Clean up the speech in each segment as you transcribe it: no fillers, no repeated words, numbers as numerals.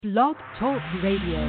Blog Talk Radio.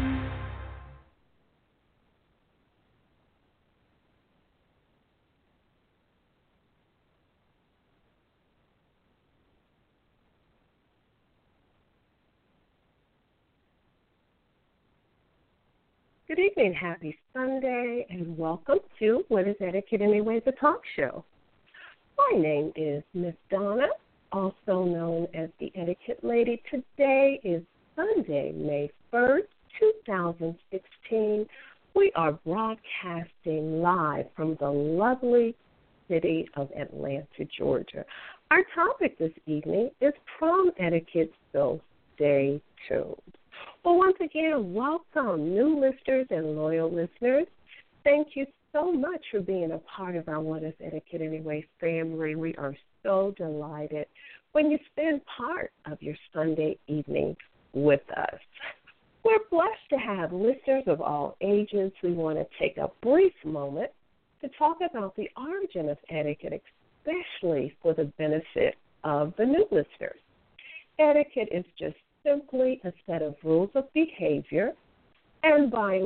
Good evening, happy Sunday, and welcome to What is Etiquette Anyway, the talk show. My name is Miss Donna, also known as the Etiquette Lady. Today is Sunday, May 1st, 2016. We are broadcasting live from the lovely city of Atlanta, Georgia. Our topic this evening is prom etiquette, so stay tuned. Well, once again, welcome, new listeners and loyal listeners. Thank you so much for being a part of our What is Etiquette Anyway family. We are so delighted when you spend part of your Sunday evening with us. We're blessed to have listeners of all ages. We want to take a brief moment to talk about the origin of etiquette, especially for the benefit of the new listeners. Etiquette is just simply a set of rules of behavior, and by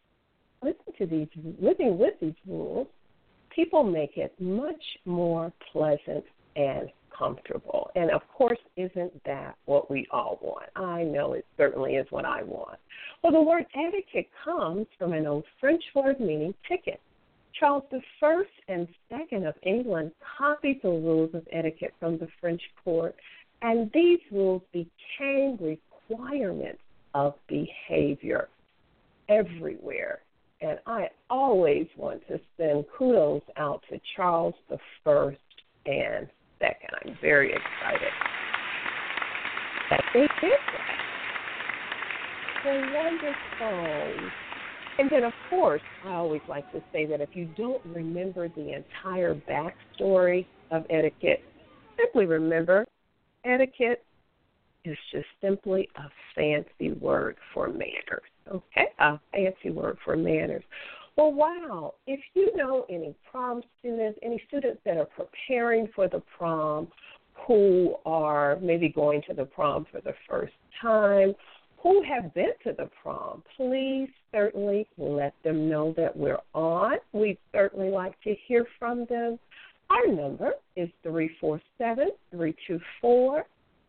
living with these rules, people make it much more pleasant and comfortable. And, of course, isn't that what we all want? I know it certainly is what I want. Well, the word etiquette comes from an old French word meaning ticket. Charles I and II of England copied the rules of etiquette from the French court, and these rules became requirements of behavior everywhere. And I always want to send kudos out to Charles I and II. I'm very excited that they did that. They're wonderful. And then, of course, I always like to say that if you don't remember the entire backstory of etiquette, simply remember etiquette is just simply a fancy word for manners, okay? A fancy word for manners. Well, wow, if you know any prom students, any students that are preparing for the prom, who are maybe going to the prom for the first time, who have been to the prom, please certainly let them know that we're on. We'd certainly like to hear from them. Our number is 347-324-3295,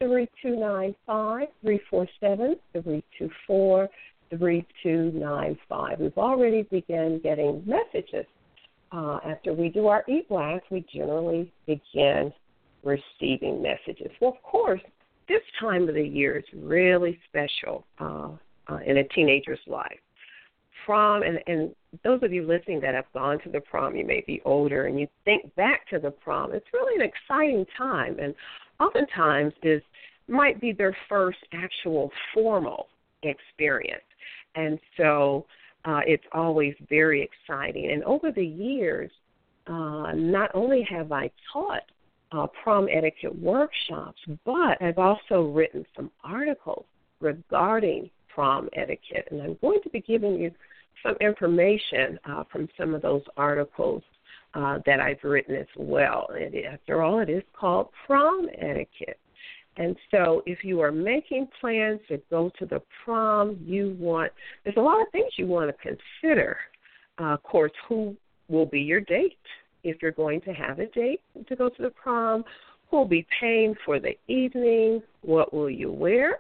347-324-3295. We've already begun getting messages. After we do our e-blast, we generally begin receiving messages. Well, of course, this time of the year is really special in a teenager's life. Prom, and those of you listening that have gone to the prom, you may be older, and you think back to the prom, it's really an exciting time, and oftentimes might be their first actual formal experience. And so it's always very exciting. And over the years, not only have I taught prom etiquette workshops, but I've also written some articles regarding prom etiquette. And I'm going to be giving you some information from some of those articles that I've written as well. And after all, it is called prom etiquette. And so if you are making plans to go to the prom, there's a lot of things you want to consider. Of course, who will be your date? If you're going to have a date to go to the prom, who will be paying for the evening? What will you wear?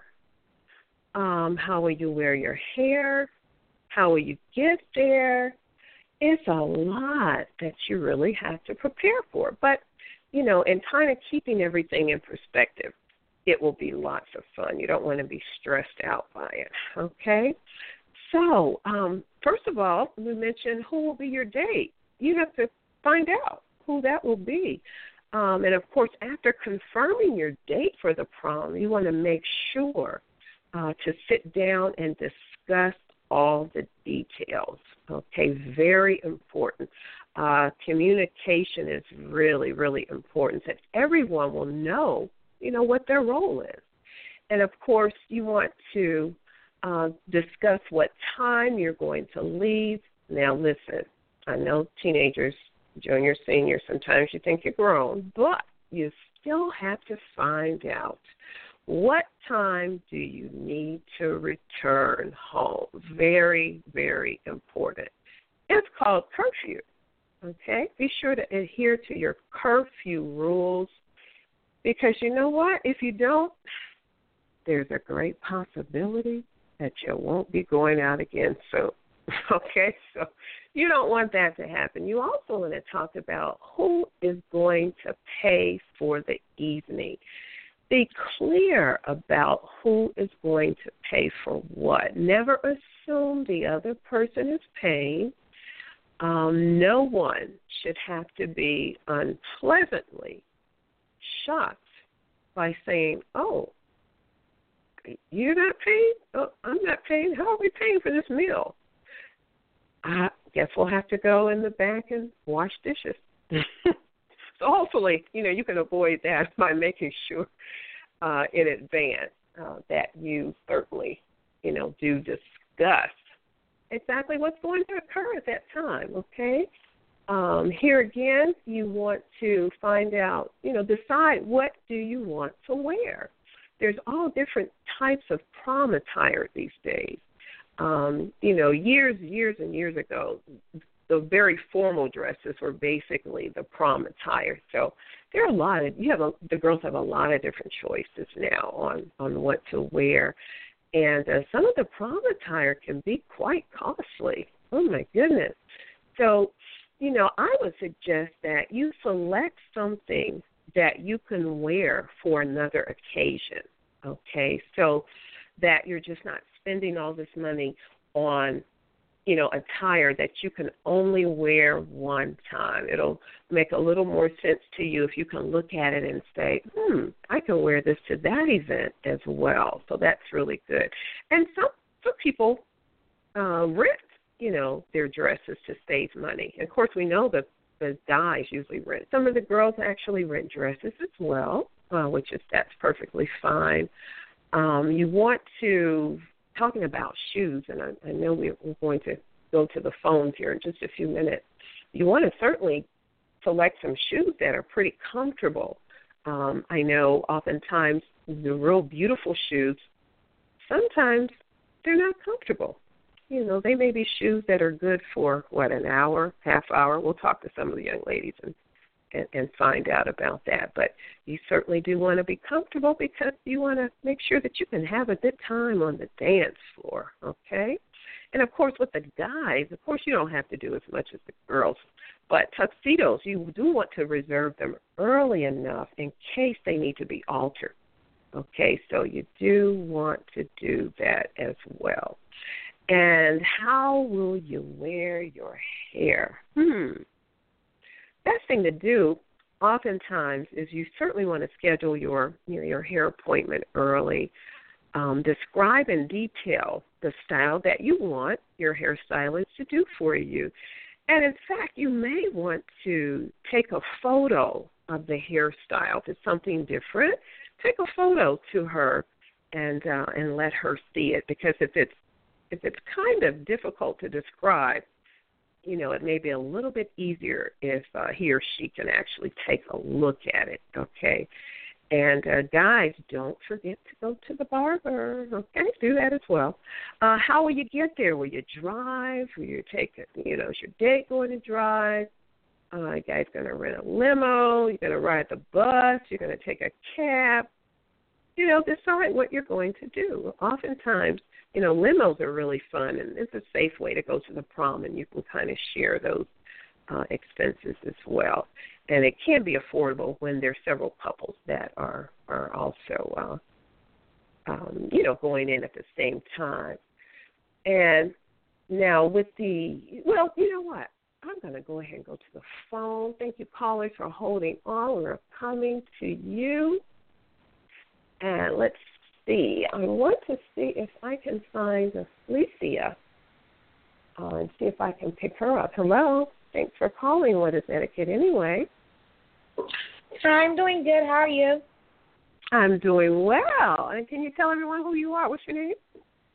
How will you wear your hair? How will you get there? It's a lot that you really have to prepare for. But, in kind of keeping everything in perspective, it will be lots of fun. You don't want to be stressed out by it, okay? So, first of all, we mentioned who will be your date. You have to find out who that will be. And, of course, after confirming your date for the prom, you want to make sure to sit down and discuss all the details, okay? Very important. Communication is really, really important, so everyone will know, what their role is. And, of course, you want to discuss what time you're going to leave. Now, listen, I know teenagers, junior, senior, sometimes you think you're grown, but you still have to find out What time do you need to return home? Very, very important. It's called curfew, okay? Be sure to adhere to your curfew rules because you know what? If you don't, there's a great possibility that you won't be going out again soon, okay? So you don't want that to happen. You also want to talk about who is going to pay for the evening. Be clear about who is going to pay for what. Never assume the other person is paying. No one should have to be unpleasantly shocked by saying, oh, you're not paying? Oh, I'm not paying? How are we paying for this meal? I guess we'll have to go in the back and wash dishes. So hopefully, you can avoid that by making sure in advance that you certainly, do discuss exactly what's going to occur at that time, okay? Here again, you want to find out, decide what do you want to wear. There's all different types of prom attire these days. Years and years ago, the very formal dresses were basically the prom attire. So there are the girls have a lot of different choices now on what to wear. And some of the prom attire can be quite costly. Oh, my goodness. So, I would suggest that you select something that you can wear for another occasion, okay, so that you're just not spending all this money on, attire that you can only wear one time. It'll make a little more sense to you if you can look at it and say, I can wear this to that event as well. So that's really good. And some people rent, their dresses to save money. And of course, we know that the guys usually rent. Some of the girls actually rent dresses as well, that's perfectly fine. You want to, talking about shoes, and I know we're going to go to the phones here in just a few minutes. You want to certainly select some shoes that are pretty comfortable. I know oftentimes the real beautiful shoes, sometimes they're not comfortable. They may be shoes that are good for, an hour, half hour. We'll talk to some of the young ladies and find out about that. But you certainly do want to be comfortable because you want to make sure that you can have a good time on the dance floor, okay? And, of course, with the guys, you don't have to do as much as the girls. But tuxedos, you do want to reserve them early enough in case they need to be altered, okay? So you do want to do that as well. And how will you wear your hair? Best thing to do oftentimes is you certainly want to schedule your hair appointment early. Describe in detail the style that you want your hairstylist to do for you. And, in fact, you may want to take a photo of the hairstyle. If it's something different, take a photo to her and let her see it. Because if it's kind of difficult to describe, it may be a little bit easier if he or she can actually take a look at it, okay? And guys, don't forget to go to the barber, okay? Do that as well. How will you get there? Will you drive? Will you take it? Is your date going to drive? You guys going to rent a limo? You're going to ride the bus? You're going to take a cab? Decide what you're going to do. Oftentimes, limos are really fun, and it's a safe way to go to the prom, and you can kind of share those expenses as well. And it can be affordable when there's several couples that are also, going in at the same time. And now with you know what? I'm going to go ahead and go to the phone. Thank you, callers, for holding on. We're coming to you. And let's see. I want to see if I can find Alicia and see if I can pick her up. Hello. Thanks for calling. What is etiquette anyway? I'm doing good. How are you? I'm doing well. And can you tell everyone who you are? What's your name?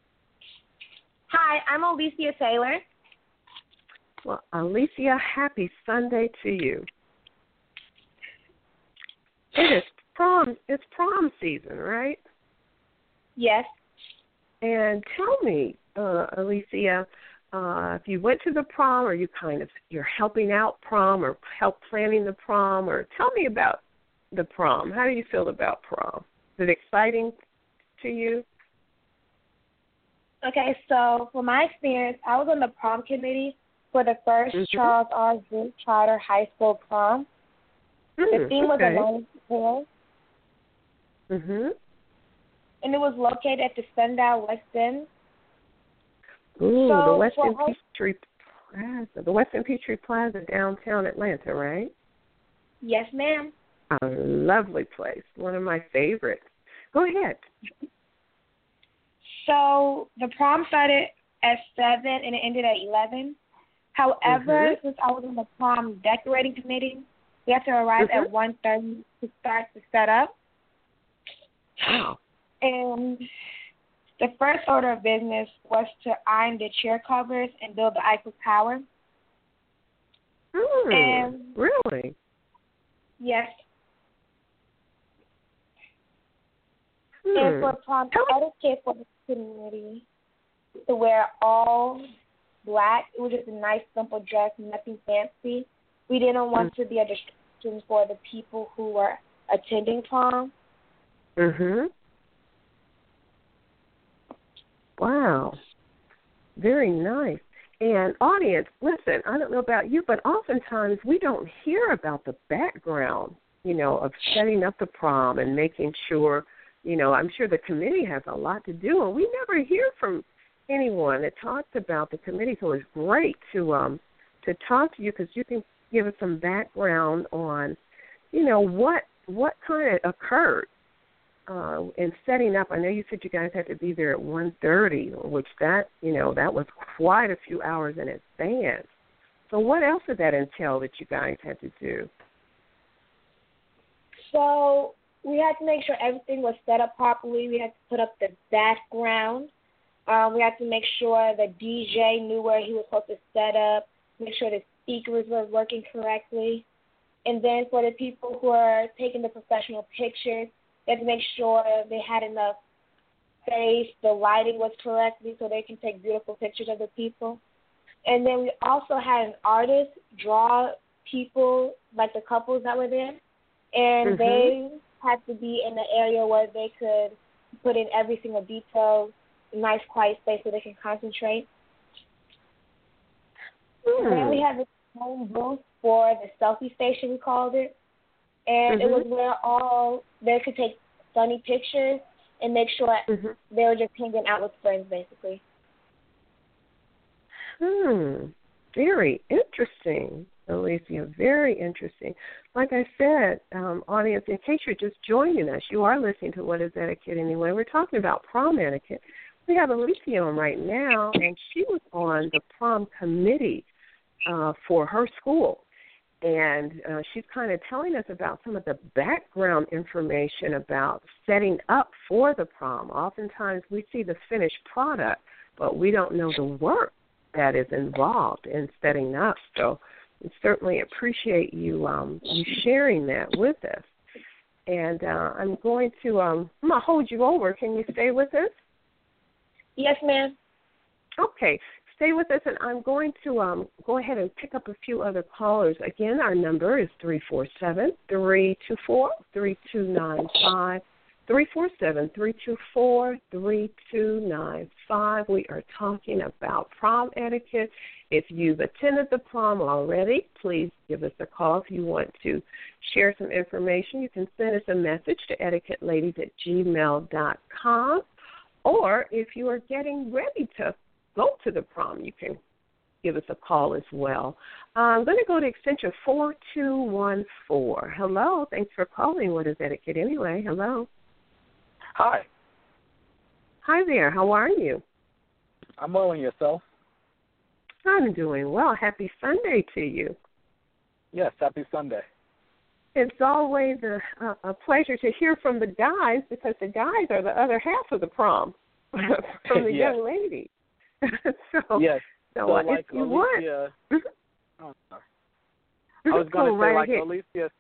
Hi, I'm Alicia Taylor. Well, Alicia, happy Sunday to you. It's prom season, right? Yes. And tell me, Alicia, if you went to the prom, or you're helping out prom, or help planning the prom, or tell me about the prom. How do you feel about prom? Is it exciting to you? Okay, so for my experience, I was on the prom committee for the first Charles R. Drew Charter High School prom. The theme was Alone Together. And it was located at the Sundial West End. Ooh, so the Western Peachtree Plaza. The Western Peachtree Plaza, downtown Atlanta, right? Yes, ma'am. A lovely place. One of my favorites. Go ahead. So the prom started at 7 and it ended at 11. However, since I was on the prom decorating committee, we had to arrive at 1:30 to start the setup. Wow. And the first order of business was to iron the chair covers and build the Eiffel Tower. And really? Yes. And for prom etiquette for the community, to wear all black. It was just a nice, simple dress, nothing fancy. We didn't want to be a distraction for the people who were attending prom. Wow. Very nice. And audience, listen, I don't know about you, but oftentimes we don't hear about the background, of setting up the prom and making sure, I'm sure the committee has a lot to do, and we never hear from anyone that talks about the committee. So it's great to talk to you, because you can give us some background on, what kind of occurred in setting up. I know you said you guys had to be there at 1:30, which that was quite a few hours in advance. So what else did that entail that you guys had to do? So we had to make sure everything was set up properly. We had to put up the background. We had to make sure the DJ knew where he was supposed to set up, make sure the speakers were working correctly. And then for the people who are taking the professional pictures, they had to make sure they had enough space, the lighting was correctly so they can take beautiful pictures of the people. And then we also had an artist draw people, like the couples that were there, and they had to be in the area where they could put in every single detail, nice quiet space so they can concentrate. And then we had this home booth for the selfie station, we called it. And it was where they could take funny pictures and make sure they were just hanging out with friends, basically. Very interesting, Alicia. Very interesting. Like I said, audience, in case you're just joining us, you are listening to What is Etiquette Anyway. We're talking about prom etiquette. We have Alicia on right now, and she was on the prom committee for her school. And she's kind of telling us about some of the background information about setting up for the prom. Oftentimes we see the finished product, but we don't know the work that is involved in setting up. So we certainly appreciate you sharing that with us. And I'm going to hold you over. Can you stay with us? Yes, ma'am. Okay. Stay with us, and I'm going to go ahead and pick up a few other callers. Again, our number is 347-324-3295, 347-324-3295. We are talking about prom etiquette. If you've attended the prom already, please give us a call. If you want to share some information, you can send us a message to etiquetteladies@gmail.com. Or if you are getting ready to go to the prom, you can give us a call as well. I'm going to go to extension 4214. Hello. Thanks for calling. What is Etiquette Anyway? Hello. Hi. Hi there. How are you? I'm well, and yourself? I'm doing well. Happy Sunday to you. Yes, happy Sunday. It's always a pleasure to hear from the guys, because the guys are the other half of the prom from the young lady. Yes. So like if you Alicia, would. I was going to say, right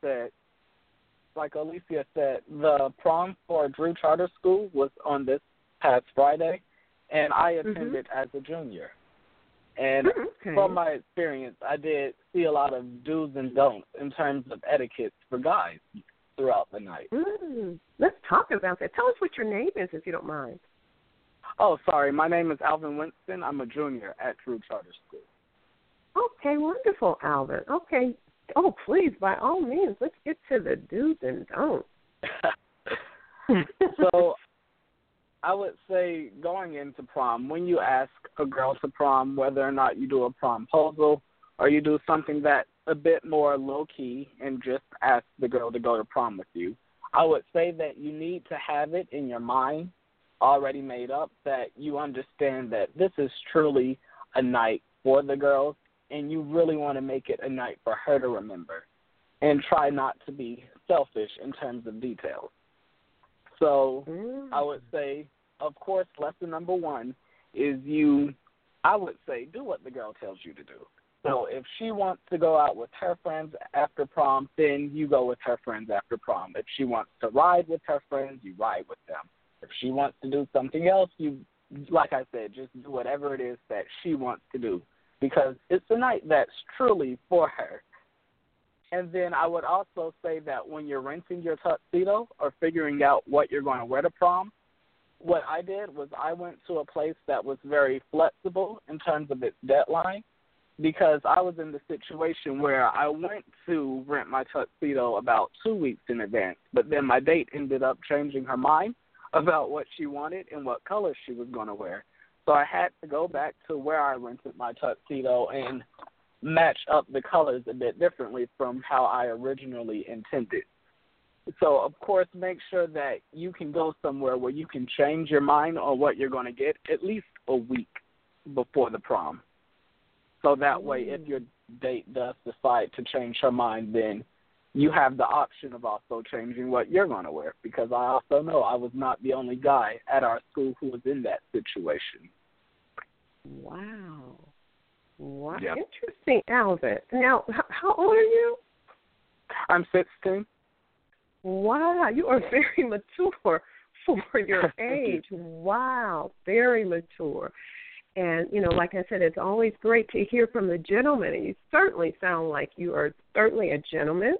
like Alicia said, the prom for Drew Charter School was on this past Friday, and I attended as a junior. And from my experience, I did see a lot of do's and don'ts in terms of etiquette for guys throughout the night. Let's talk about that. Tell us what your name is, if you don't mind. Oh, sorry. My name is Alvin Winston. I'm a junior at Drew Charter School. Okay, wonderful, Alvin. Okay. Oh, please, by all means, let's get to the do's and don'ts. So I would say going into prom, when you ask a girl to prom, whether or not you do a promposal or you do something that's a bit more low-key and just ask the girl to go to prom with you, I would say that you need to have it in your mind already made up that you understand that this is truly a night for the girls and you really want to make it a night for her to remember and try not to be selfish in terms of details. So I would say, of course, lesson number one is I would say, do what the girl tells you to do. So if she wants to go out with her friends after prom, then you go with her friends after prom. If she wants to ride with her friends, you ride with them. If she wants to do something else, you, like I said, just do whatever it is that she wants to do because it's a night that's truly for her. And then I would also say that when you're renting your tuxedo or figuring out what you're going to wear to prom, what I did was I went to a place that was very flexible in terms of its deadline because I was in the situation where I went to rent my tuxedo about 2 weeks in advance, but then my date ended up changing her mind about what she wanted and what color she was going to wear. So I had to go back to where I rented my tuxedo and match up the colors a bit differently from how I originally intended. So, of course, make sure that you can go somewhere where you can change your mind on what you're going to get at least a week before the prom. So that way, if your date does decide to change her mind, then you have the option of also changing what you're going to wear because I also know I was not the only guy at our school who was in that situation. Wow. Yep. Interesting, Alvin. Now, how old are you? I'm 16. Wow, you are very mature for your age. Wow, very mature. And, you know, like I said, it's always great to hear from the gentleman. And you certainly sound like you are certainly a gentleman.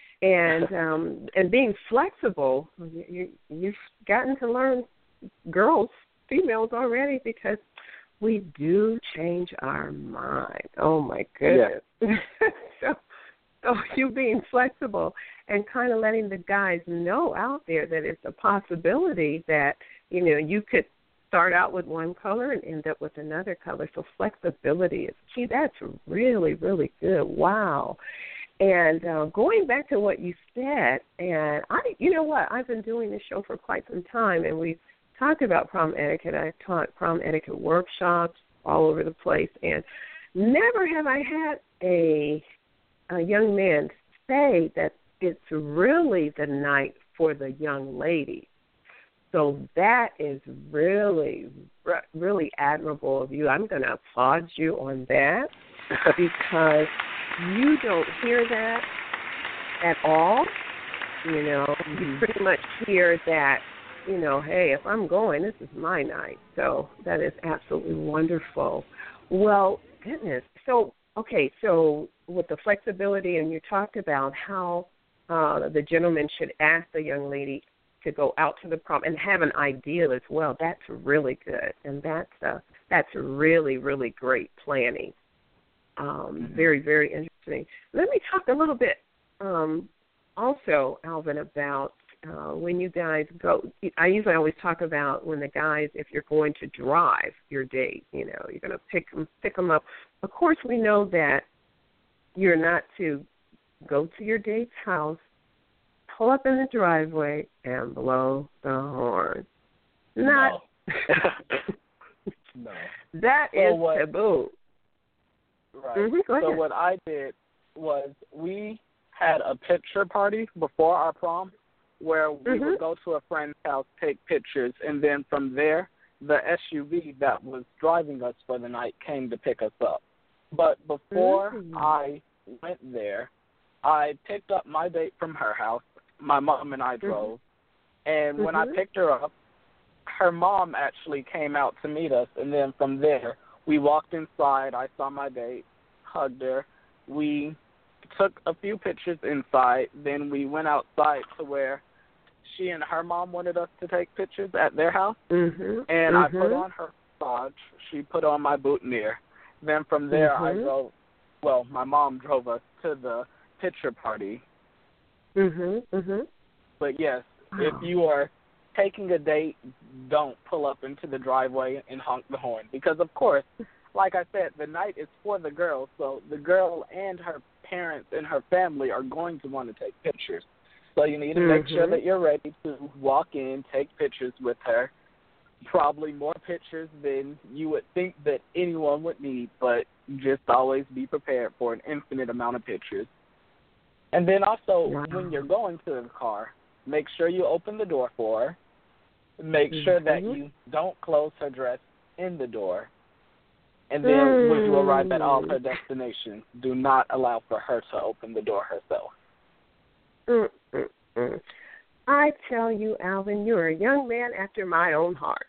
And being flexible, you've gotten to learn girls, females already because we do change our mind. Oh, my goodness. Yeah. So you being flexible and kind of letting the guys know out there that it's a possibility that, you know, you could start out with one color and end up with another color. So flexibility is key. That's really, really good. Wow. And going back to what you said, and you know what, I've been doing this show for quite some time, and we've talked about prom etiquette. I've taught prom etiquette workshops all over the place, and never have I had a young man say that it's really the night for the young lady. So that is really, really admirable of you. I'm going to applaud you on that because you don't hear that at all. You know, you pretty much hear that, you know, hey, if I'm going, this is my night. So that is absolutely wonderful. Well, goodness. So, okay, so with the flexibility, and you talked about how the gentleman should ask the young lady to go out to the prom and have an idea as well. That's really good, and that's really, really great planning. Very, very interesting. Let me talk a little bit also, Alvin, about when you guys go. I usually always talk about when the guys, if you're going to drive your date, you know, you're going to pick them up. Of course, we know that you're not to go to your date's house, pull up in the driveway, and blow the horn. Not. No. That is taboo. Right. Mm-hmm, so what I did was we had a picture party before our prom where we would go to a friend's house, take pictures, and then from there, the SUV that was driving us for the night came to pick us up. But before I went there, I picked up my date from her house. My mom and I drove. And when I picked her up, her mom actually came out to meet us, and then from there, we walked inside. I saw my date, hugged her. We took a few pictures inside. Then we went outside to where she and her mom wanted us to take pictures at their house. And I put on her corsage. She put on my boutonniere. Then from there, my mom drove us to the picture party. But yes, if you are taking a date, don't pull up into the driveway and honk the horn. Because, of course, like I said, the night is for the girl, so the girl and her parents and her family are going to want to take pictures. So you need to make sure that you're ready to walk in, take pictures with her. Probably more pictures than you would think that anyone would need, but just always be prepared for an infinite amount of pictures. And then also, when you're going to the car, make sure you open the door for her. Make sure that you don't close her dress in the door. And then when you arrive at all her destinations, do not allow for her to open the door herself. I tell you, Alvin, you're a young man after my own heart.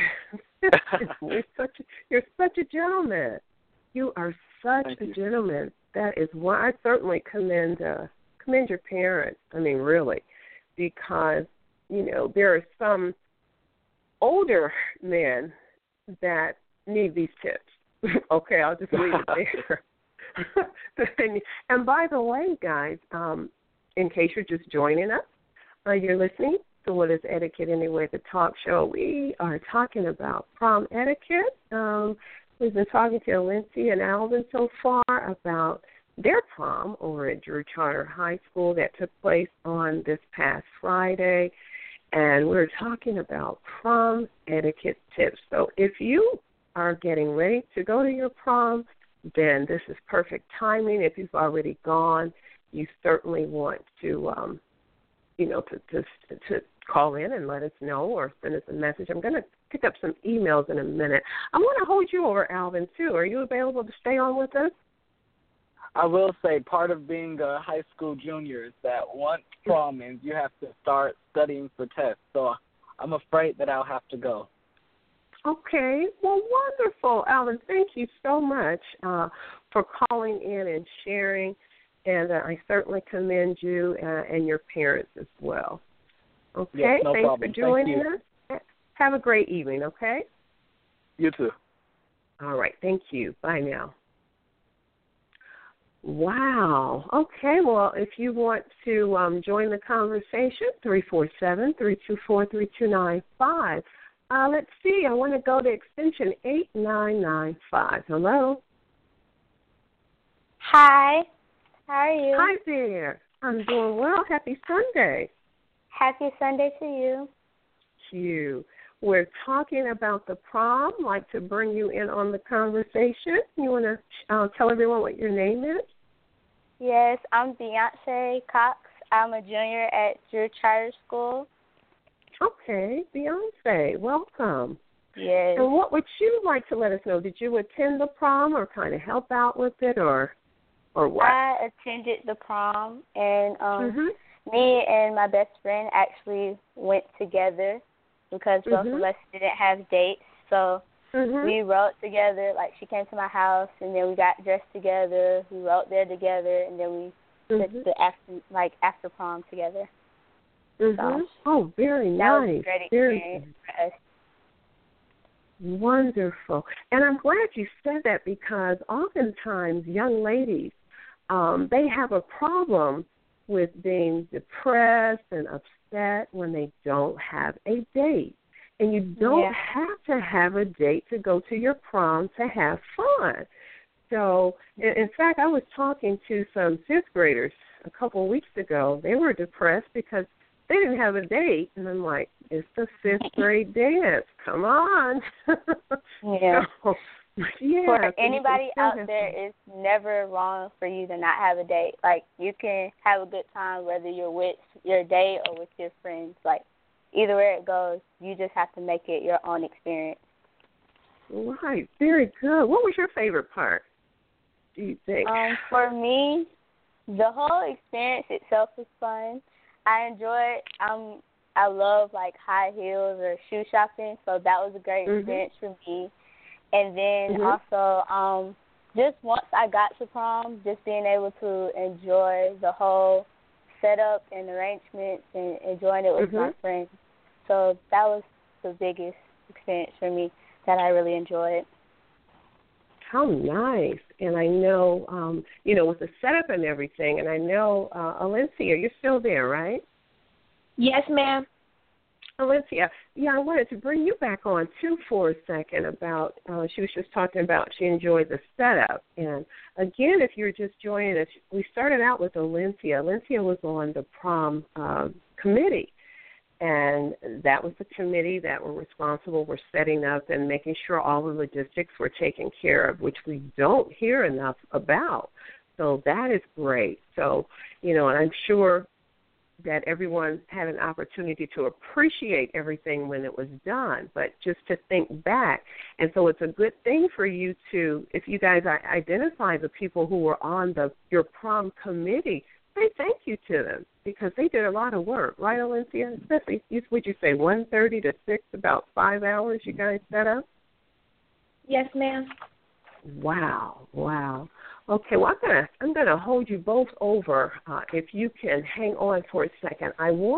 You're such a gentleman. You are such a gentleman. That is why I certainly commend your parents. I mean, really, because there are some older men that need these tips. Okay, I'll just leave it there. And by the way, guys, in case you're just joining us, you're listening to What is Etiquette Anyway, the talk show. We are talking about prom etiquette. We've been talking to Lindsay and Alvin so far about their prom over at Drew Charter High School that took place on this past Friday. And we're talking about prom etiquette tips. So if you are getting ready to go to your prom, then this is perfect timing. If you've already gone, you certainly want to to call in and let us know or send us a message. I'm going to pick up some emails in a minute. I want to hold you over, Alvin, too. Are you available to stay on with us? I will say part of being a high school junior is that once prom ends, you have to start studying for tests. So I'm afraid that I'll have to go. Okay. Well, wonderful, Alvin. Thank you so much for calling in and sharing. And I certainly commend you and your parents as well. Okay? Yes, no Thanks problem. for joining us. Have a great evening, okay? You too. All right. Thank you. Bye now. Wow. Okay. Well, if you want to join the conversation, 347-324-3295. Let's see. I want to go to extension 8995. Hello? Hi. How are you? Hi there. I'm doing well. Happy Sunday. Happy Sunday to you. You. We're talking about the prom. I'd like to bring you in on the conversation. You want to tell everyone what your name is? Yes, I'm Beyonce Cox. I'm a junior at Drew Charter School. Okay, Beyonce, welcome. Yes. And what would you like to let us know? Did you attend the prom or kind of help out with it or what? I attended the prom, and me and my best friend actually went together because both of us didn't have dates. So we rode together. Like, she came to my house, and then we got dressed together. We rode there together, and then we did the after prom together. So, oh, very nice. That was a great experience for us. Wonderful. And I'm glad you said that because oftentimes young ladies, they have a problem with being depressed and upset when they don't have a date. And you don't have to have a date to go to your prom to have fun. So, in fact, I was talking to some fifth graders a couple of weeks ago. They were depressed because they didn't have a date. And I'm like, it's the fifth grade dance. Come on. Yeah. So, for anybody out there, it's never wrong for you to not have a date. Like, you can have a good time whether you're with your date or with your friends. Like, either way it goes, you just have to make it your own experience. Right. Very good. What was your favorite part, do you think? For me, the whole experience itself was fun. I enjoyed I love, like, high heels or shoe shopping, so that was a great experience for me. And then also just once I got to prom, just being able to enjoy the whole setup and arrangements and enjoying it with my friends. So that was the biggest experience for me that I really enjoyed. How nice. And I know, with the setup and everything, and I know, Alencia, you're still there, right? Yes, ma'am. Alencia, I wanted to bring you back on, too, for a second about, she was just talking about she enjoyed the setup. And, again, if you're just joining us, we started out with Alencia. Alencia was on the prom committee. And that was the committee that were responsible for setting up and making sure all the logistics were taken care of, which we don't hear enough about. So that is great. So, and I'm sure that everyone had an opportunity to appreciate everything when it was done, but just to think back. And so it's a good thing for you to, if you guys identify the people who were on your prom committee, say thank you to them because they did a lot of work, right, Alencia? Especially, would you say 1:30 to 6, about 5 hours you guys set up? Yes, ma'am. Wow. Okay, well, I'm gonna hold you both over. If you can hang on for a second,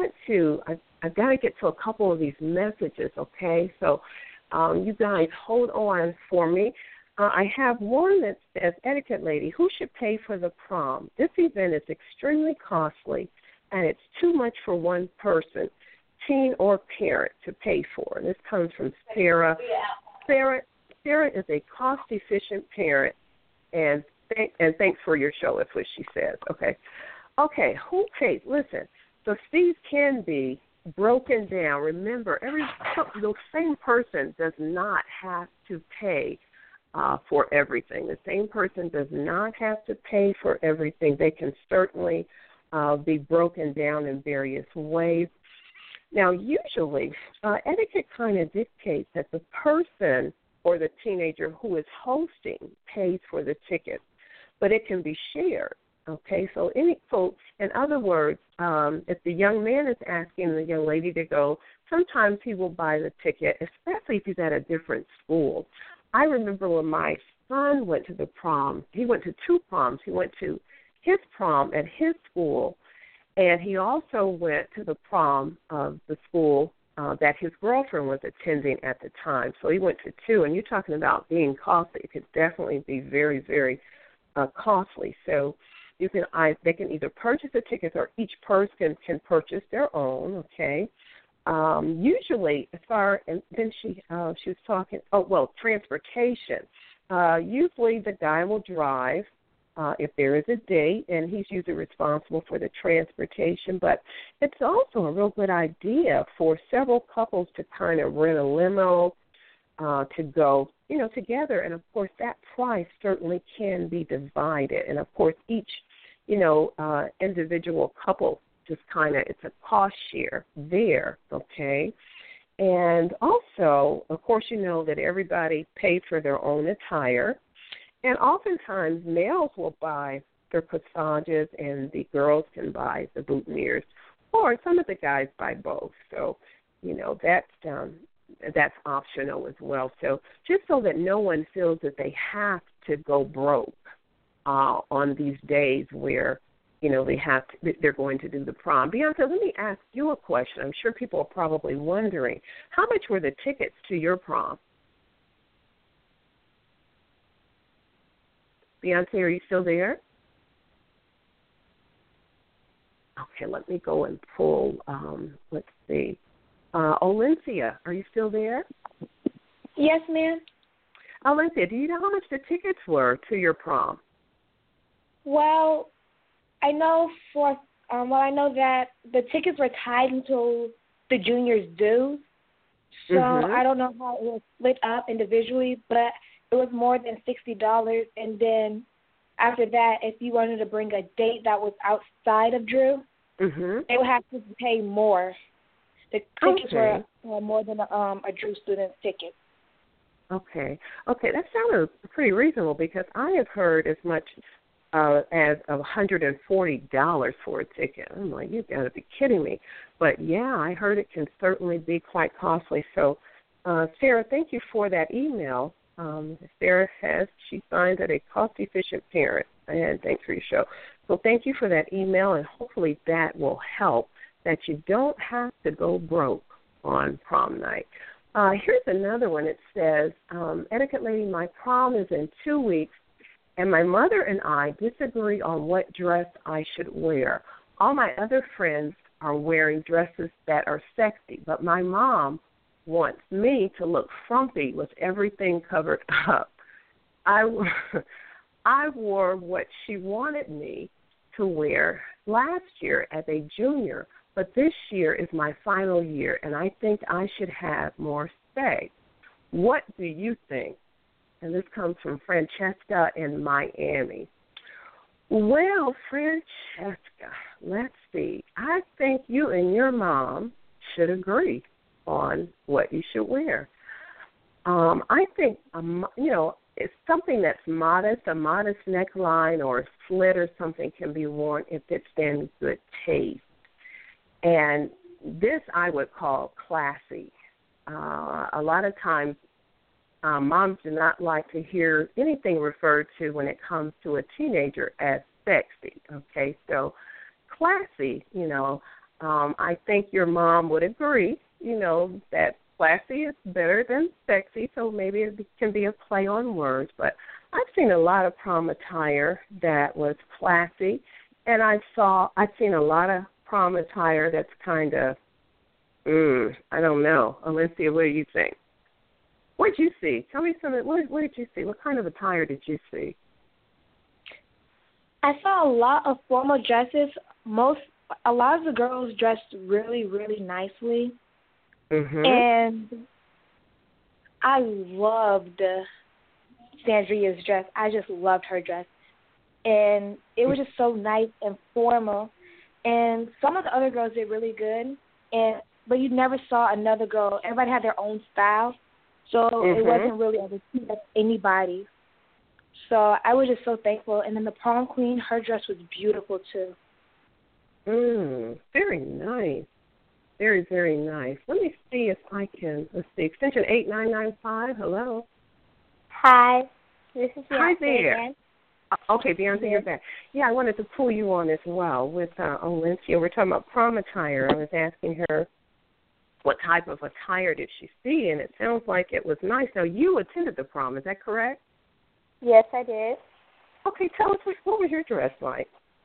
I've got to get to a couple of these messages. Okay, so you guys hold on for me. I have one that says, Etiquette Lady, who should pay for the prom? This event is extremely costly, and it's too much for one person, teen or parent, to pay for. This comes from Sarah. Sarah is a cost-efficient parent, and thanks for your show, is what she says. Okay, who pays? Listen, the fees can be broken down. Remember, the same person does not have to pay for everything. The same person does not have to pay for everything. They can certainly be broken down in various ways. Now, usually, etiquette kind of dictates that the person or the teenager who is hosting pays for the tickets, but it can be shared. Okay, so in other words, if the young man is asking the young lady to go, sometimes he will buy the ticket, especially if he's at a different school. I remember when my son went to the prom, he went to 2 proms. He went to his prom at his school, and he also went to the prom of the school that his girlfriend was attending at the time. So he went to 2, and you're talking about being costly. It could definitely be very, very costly. So they can either purchase the tickets or each person can purchase their own, okay? Usually, and then she was talking, transportation. Usually the guy will drive if there is a date, and he's usually responsible for the transportation. But it's also a real good idea for several couples to kind of rent a limo to go, together. And, of course, that price certainly can be divided. And, of course, each, individual couple just kind of, it's a cost share there, okay? And also, of course, that everybody pays for their own attire. And oftentimes, males will buy their corsages and the girls can buy the boutonnieres. Or some of the guys buy both. So, that's optional as well. So just so that no one feels that they have to go broke on these days where, they're going to do the prom. Beyonce, let me ask you a question. I'm sure people are probably wondering, how much were the tickets to your prom? Beyonce, are you still there? Okay, let me go and pull, let's see. Olencia, are you still there? Yes, ma'am. Olencia, do you know how much the tickets were to your prom? Well, I know I know that the tickets were tied until the juniors' dues. So I don't know how it was split up individually, but it was more than $60. And then after that, if you wanted to bring a date that was outside of Drew, they would have to pay more. The tickets were more than a Drew student ticket. Okay, that sounded pretty reasonable because I have heard as much as $140 for a ticket. I'm like, you've got to be kidding me. But, yeah, I heard it can certainly be quite costly. So, Sarah, thank you for that email. Sarah she finds that a cost-efficient parent. And thanks for your show. So thank you for that email, and hopefully that will help, that you don't have to go broke on prom night. Here's another one. It says, Etiquette Lady, my prom is in 2 weeks, and my mother and I disagree on what dress I should wear. All my other friends are wearing dresses that are sexy, but my mom wants me to look frumpy with everything covered up. I wore what she wanted me to wear last year as a junior, but this year is my final year, and I think I should have more say. What do you think? And this comes from Francesca in Miami. Well, Francesca, let's see. I think you and your mom should agree on what you should wear. I think, it's something that's modest, a modest neckline or a slit or something can be worn if it's in good taste. And this I would call classy. A lot of times moms do not like to hear anything referred to when it comes to a teenager as sexy. Okay, so classy, I think your mom would agree, that classy is better than sexy, so maybe it can be a play on words. But I've seen a lot of prom attire that was classy, and I've seen a lot of prom attire that's kind of, I don't know. Alicia, what do you think? What did you see? Tell me something. What did you see? What kind of attire did you see? I saw a lot of formal dresses. A lot of the girls dressed really, really nicely. Mm-hmm. And I loved Sandria's dress. I just loved her dress. And it was just so nice and formal. And some of the other girls did really good. But you never saw another girl. Everybody had their own style. So it wasn't really a repeat of anybody. So I was just so thankful. And then the prom queen, her dress was beautiful too. Very nice. Very, very nice. Let me see if I can, extension 8995, hello. Hi, this is Beyonce. Hi there. Again. Okay, Beyonce, you're back. Yeah, I wanted to pull you on as well with Olencia. We're talking about prom attire. I was asking her what type of attire did she see, and it sounds like it was nice. Now, you attended the prom, is that correct? Yes, I did. Okay, tell us, what was your dress like?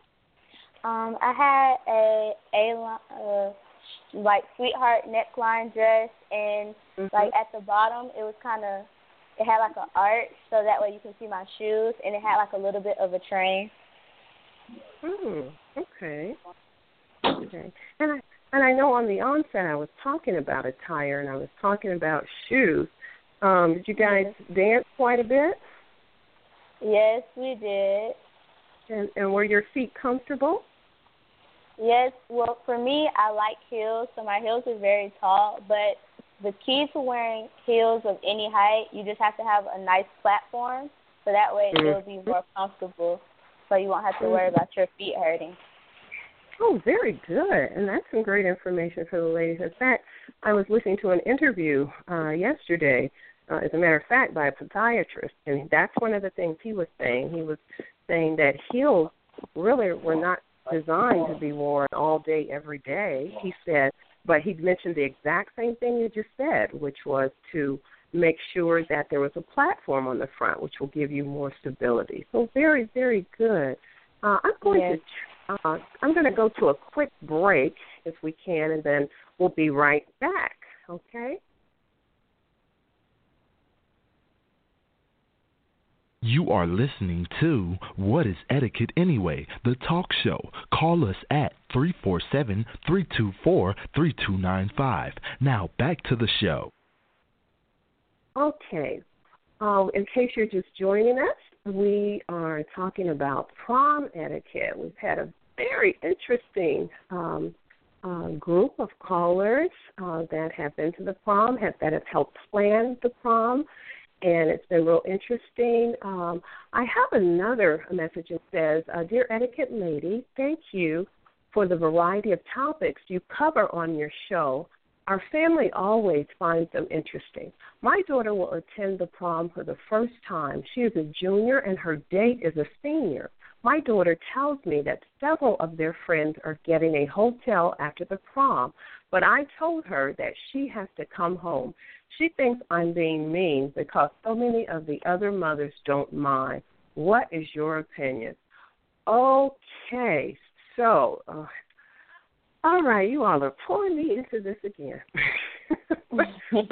I had like sweetheart neckline dress, and like at the bottom it had like an arch so that way you can see my shoes, and it had like a little bit of a train. Okay. And I know on the onset I was talking about attire and I was talking about shoes. Did you guys dance quite a bit? Yes, we did. And were your feet comfortable? Yes, well, for me, I like heels, so my heels are very tall, but the key to wearing heels of any height, you just have to have a nice platform, so that way it'll be more comfortable, so you won't have to worry about your feet hurting. Oh, very good, and that's some great information for the ladies. In fact, I was listening to an interview yesterday, as a matter of fact, by a podiatrist, and that's one of the things he was saying. He was saying that heels really were not designed to be worn all day, every day, he said, but he mentioned the exact same thing you just said, which was to make sure that there was a platform on the front, which will give you more stability. So very, very good. I'm going to go to a quick break, if we can, and then we'll be right back, okay? You are listening to What is Etiquette Anyway, the talk show. Call us at 347-324-3295. Now back to the show. Okay. In case you're just joining us, we are talking about prom etiquette. We've had a very interesting group of callers that have been to the prom, that have helped plan the prom. and it's been real interesting. I have another message that says, Dear Etiquette Lady, thank you for the variety of topics you cover on your show. Our family always finds them interesting. My daughter will attend the prom for the first time. She is a junior, and her date is a senior. My daughter tells me that several of their friends are getting a hotel after the prom, but I told her that she has to come home. She thinks I'm being mean because so many of the other mothers don't mind. What is your opinion? Okay, so, all right, you all are pulling me into this again. but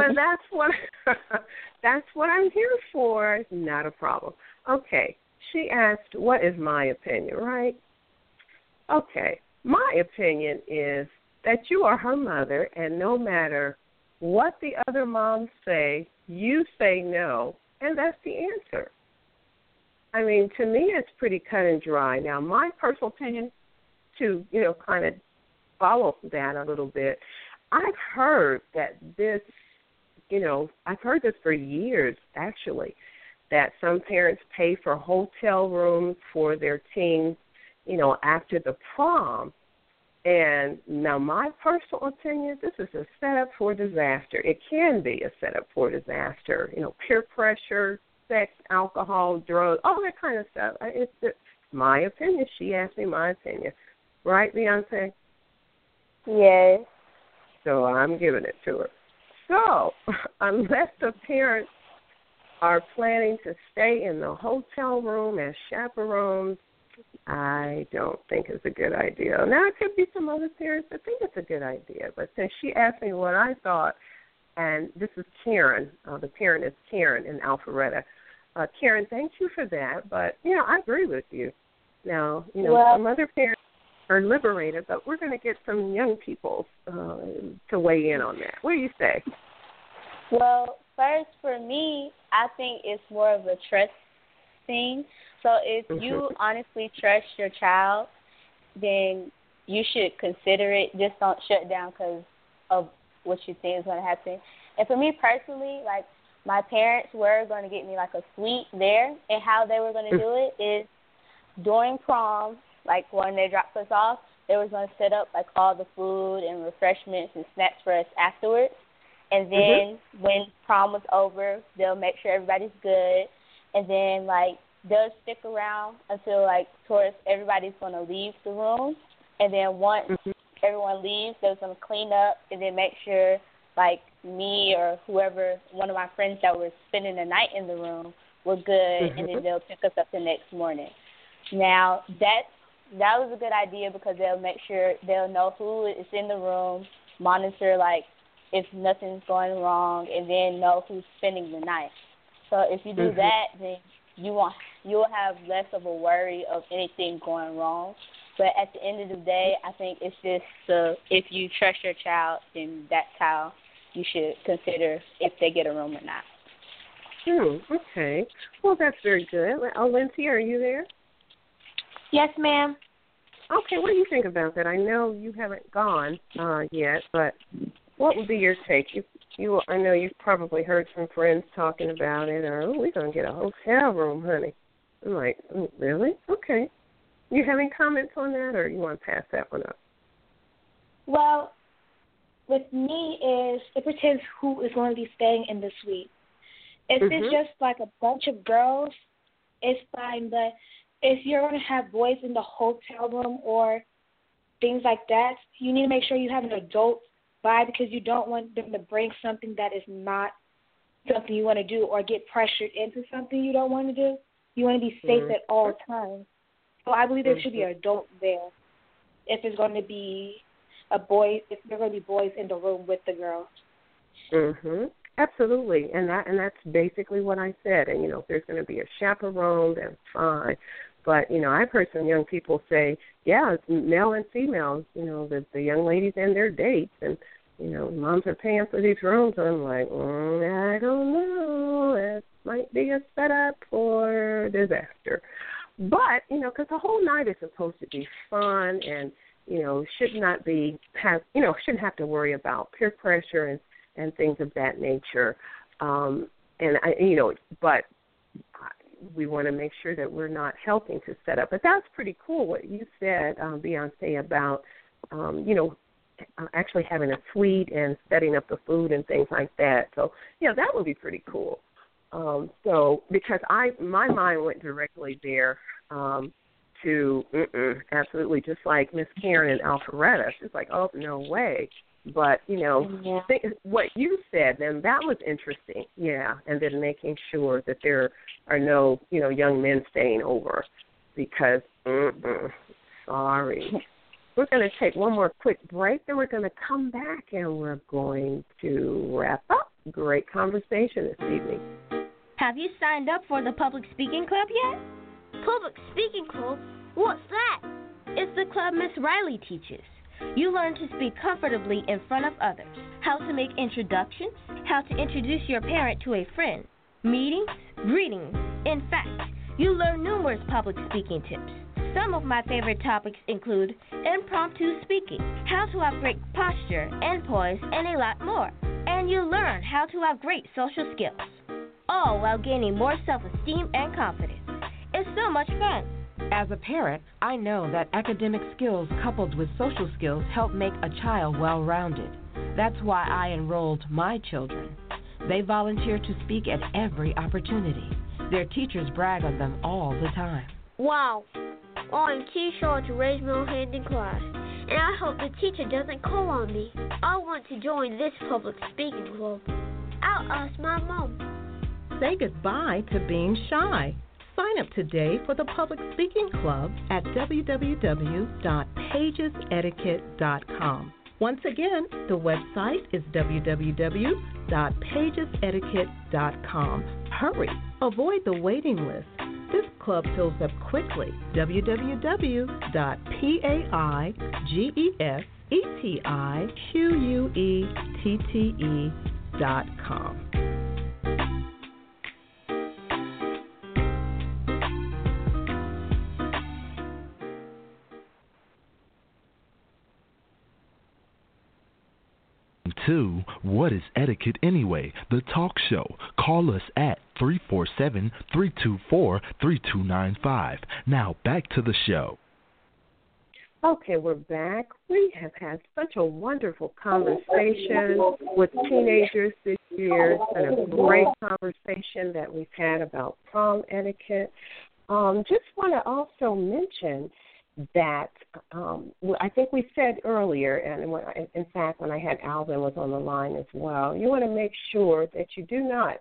that's what I'm here for. Not a problem. Okay, she asked, what is my opinion, right? Okay, my opinion is that you are her mother, and no matter what the other moms say, you say no, and that's the answer. I mean, to me, it's pretty cut and dry. Now, my personal opinion, to, kind of follow that a little bit, I've heard that this, I've heard this for years, actually, that some parents pay for hotel rooms for their teens, after the prom. And now my personal opinion, this is a setup for disaster. It can be a setup for disaster. Peer pressure, sex, alcohol, drugs, all that kind of stuff. It's my opinion. She asked me my opinion. Right, Beyonce? Yes. So I'm giving it to her. So unless the parents are planning to stay in the hotel room as chaperones, I don't think it's a good idea. Now, it could be some other parents that think it's a good idea, but since she asked me what I thought, and this is Karen, the parent is Karen in Alpharetta. Karen, thank you for that, but, I agree with you. Now, some other parents are liberated, but we're going to get some young people to weigh in on that. What do you say? Well, first, for me, I think it's more of a trust thing. So if you honestly trust your child, then you should consider it. Just don't shut down because of what you think is going to happen. And for me personally, like, my parents were going to get me, like, a suite there, and how they were going to do it is during prom, like, when they dropped us off, they were going to set up, like, all the food and refreshments and snacks for us afterwards. And then when prom was over, they'll make sure everybody's good. And then, like, they'll stick around until, like, towards everybody's going to leave the room. And then once everyone leaves, they're going to clean up and then make sure, like, me or whoever, one of my friends that were spending the night in the room were good, and then they'll pick us up the next morning. Now, that was a good idea because they'll make sure they'll know who is in the room, monitor, like, if nothing's going wrong, and then know who's spending the night. So if you do that, then you'll have less of a worry of anything going wrong. But at the end of the day, I think it's just if you trust your child, then that's how you should consider if they get a room or not. Okay. Well, that's very good. Oh, Lindsay, are you there? Yes, ma'am. Okay, what do you think about that? I know you haven't gone yet, but what would be your take? I know you've probably heard some friends talking about it, or, we're going to get a hotel room, honey. I'm like, really? Okay. You have any comments on that, or you want to pass that one up? Well, with me it pretends who is going to be staying in the suite. If it's just like a bunch of girls, it's fine, but if you're going to have boys in the hotel room or things like that, you need to make sure you have an adult by, because you don't want them to bring something that is not something you want to do or get pressured into something you don't want to do. You want to be safe at all times. So I believe there should be an adult there if it's going to be if there are going to be boys in the room with the girls. Absolutely, and that's basically what I said. And, if there's going to be a chaperone, that's fine. But, I've heard some young people say, yeah, it's male and female, the young ladies and their dates. And, moms are paying for these rooms. And I'm like, I don't know. That might be a setup for disaster. But, because the whole night is supposed to be fun and, shouldn't have to worry about peer pressure and things of that nature. but we want to make sure that we're not helping to set up. But that's pretty cool what you said, Beyonce, about, actually having a suite and setting up the food and things like that. So, that would be pretty cool. Because my mind went directly there to absolutely, just like Miss Karen and Alpharetta. She's like, oh, no way. But, what you said, then that was interesting, and then making sure that there are no, young men staying over because, sorry. We're going to take one more quick break, then we're going to come back and we're going to wrap up. Great conversation this evening. Have you signed up for the Public Speaking Club yet? Public Speaking Club? What's that? It's the club Miss Riley teaches. You learn to speak comfortably in front of others, how to make introductions, how to introduce your parent to a friend, meetings, greetings. In fact, you learn numerous public speaking tips. Some of my favorite topics include impromptu speaking, how to have great posture and poise, and a lot more. And you learn how to have great social skills, all while gaining more self-esteem and confidence. It's so much fun. As a parent, I know that academic skills coupled with social skills help make a child well-rounded. That's why I enrolled my children. They volunteer to speak at every opportunity. Their teachers brag on them all the time. Wow. I'm too short to raise my hand in class, and I hope the teacher doesn't call on me. I want to join this public speaking club. I'll ask my mom. Say goodbye to being shy. Sign up today for the Public Speaking Club at www.pagesetiquette.com. Once again, the website is www.pagesetiquette.com. Hurry, avoid the waiting list. This club fills up quickly. www.pagesetiquette.com. To What is Etiquette Anyway? The talk show. Call us at 347-324-3295. Now back to the show. Okay, we're back. We have had such a wonderful conversation with teenagers this year. It's been a great conversation that we've had about prom etiquette. Just want to also mention that I think we said earlier, and in fact when I had Alvin was on the line as well, you want to make sure that you do not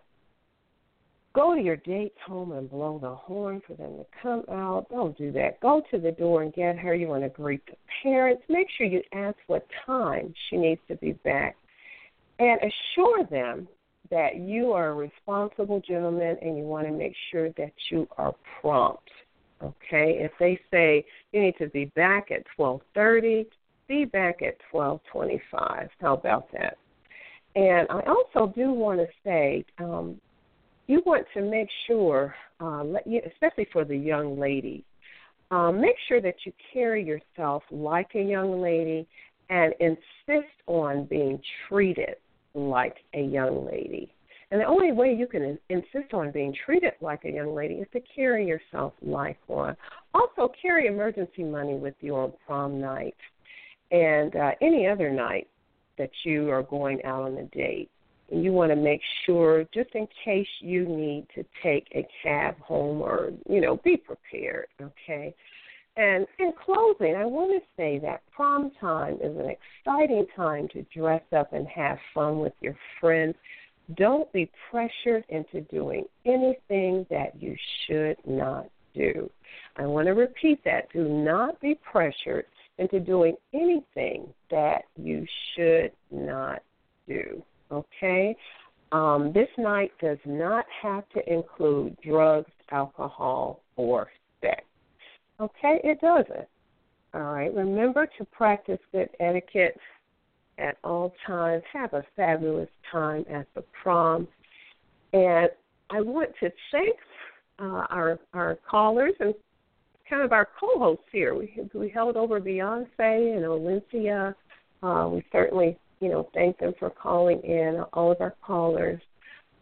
go to your date's home and blow the horn for them to come out. Don't do that. Go to the door and get her. You want to greet the parents. Make sure you ask what time she needs to be back, and assure them that you are a responsible gentleman and you want to make sure that you are prompt. Okay, if they say you need to be back at 12:30, be back at 12:25. How about that? And I also do want to say, you want to make sure, especially for the young lady, make sure that you carry yourself like a young lady and insist on being treated like a young lady. And the only way you can insist on being treated like a young lady is to carry yourself like one. Also, carry emergency money with you on prom night and any other night that you are going out on a date. And you want to make sure, just in case you need to take a cab home or, be prepared, okay? And in closing, I want to say that prom time is an exciting time to dress up and have fun with your friends. Don't be pressured into doing anything that you should not do. I want to repeat that. Do not be pressured into doing anything that you should not do, okay? This night does not have to include drugs, alcohol, or sex, okay? It doesn't. All right, remember to practice good etiquette at all times. Have a fabulous time at the prom. And I want to thank our callers and kind of our co-hosts here. We held over Beyonce and Olyncia. We certainly, thank them for calling in, all of our callers.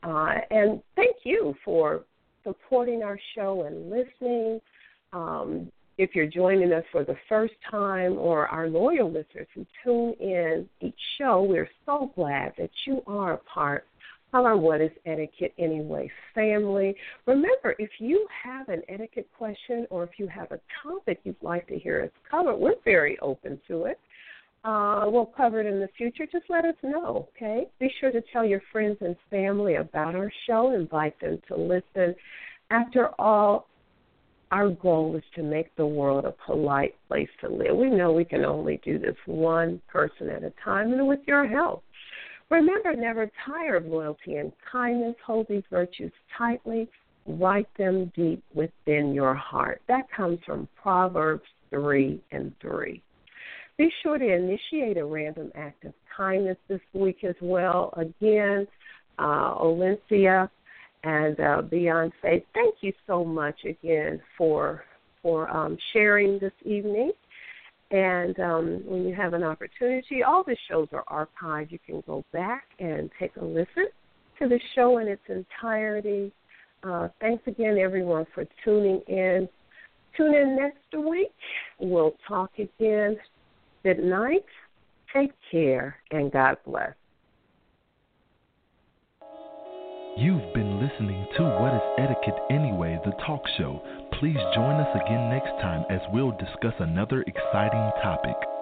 And thank you for supporting our show and listening. If you're joining us for the first time, or our loyal listeners who tune in each show, we're so glad that you are a part of our What is Etiquette Anyway family. Remember, if you have an etiquette question or if you have a topic you'd like to hear us cover, we're very open to it. We'll cover it in the future. Just let us know, okay? Be sure to tell your friends and family about our show. Invite them to listen. After all, our goal is to make the world a polite place to live. We know we can only do this one person at a time, and with your help. Remember, never tire of loyalty and kindness. Hold these virtues tightly. Write them deep within your heart. That comes from Proverbs 3:3. Be sure to initiate a random act of kindness this week as well. Again, Olencia and Beyonce, thank you so much again for sharing this evening. And when you have an opportunity, all the shows are archived. You can go back and take a listen to the show in its entirety. Thanks again, everyone, for tuning in. Tune in next week. We'll talk again. Good night. Take care, and God bless. You've been listening to What is Etiquette Anyway, the talk show. Please join us again next time as we'll discuss another exciting topic.